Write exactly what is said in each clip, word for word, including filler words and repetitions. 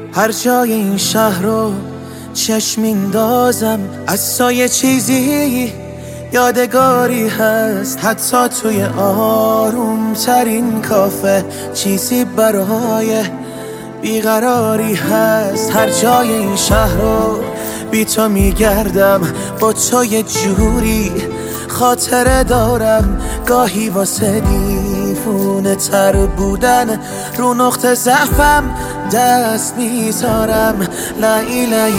هر جای این شهر رو چشم میندازم، از سایه چیزی یادگاری هست. حتی توی آروم ترین کافه چیزی برای بیقراری هست. هر جای این شهر رو بی تو میگردم، با تو یه جوری خاطره دارم. گاهی واسه دیوونه تر بودن رو نقطه ضعفم دست میذارم. لای لای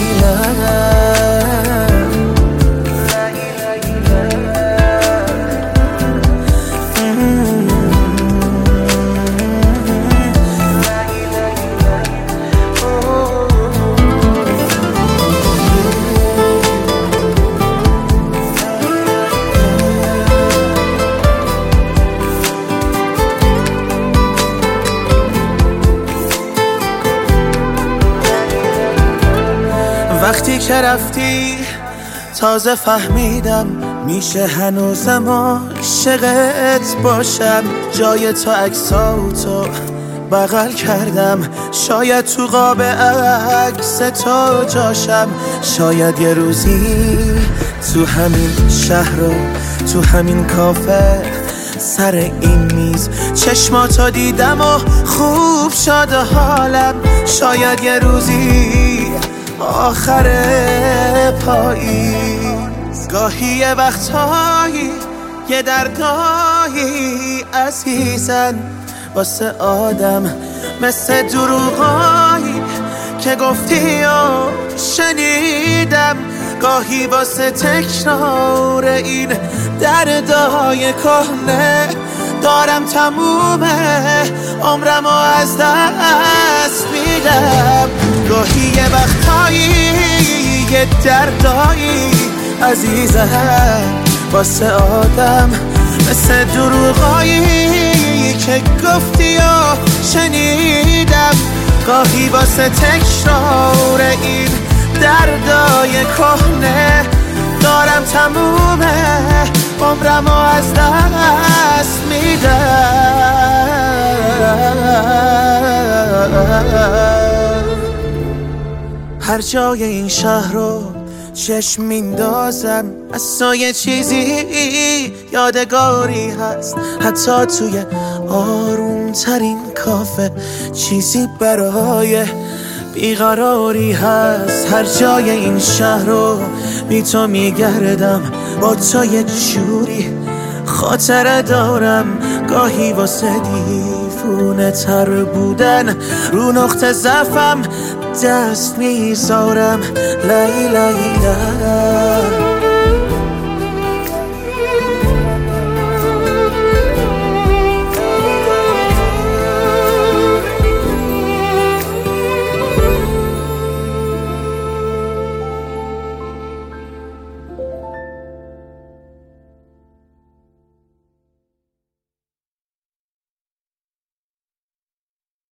وقتی که رفتی تازه فهمیدم میشه هنوزم عاشقت باشم. جای تو عکساتو بغل کردم، شاید تو قاب عکس تو جاشم. شاید یه روزی تو همین شهر و تو همین کافه سر این میز چشماتو دیدم و خوب شد حالم. شاید یه روزی آخر پاییز، گاهی یه وقتایی یه دردایی عزیزن واسه آدم مثل دروغایی که گفتی و شنیدم. گاهی واسه تکرار این دردای کهنه دارم تموم عمرمو از دست میدم. گاهی یه وقتایی یه دردایی عزیزم واسه آدم مثل دروغایی که گفتی و شنیدم. گاهی واسه تکرار این دردای کهنه دارم تموم عمرمو از دست میدم. هر جای این شهر رو چشم میندازم، از سایه چیزی یادگاری هست. حتی توی آروم ترین کافه چیزی برای بیقراری هست. هر جای این شهر رو بی تو میگردم، با تو یه جوری خاطره دارم. گاهی واسه دیوونه تر بودن رو نقطه ضعفم دست میذارم. لای لای لای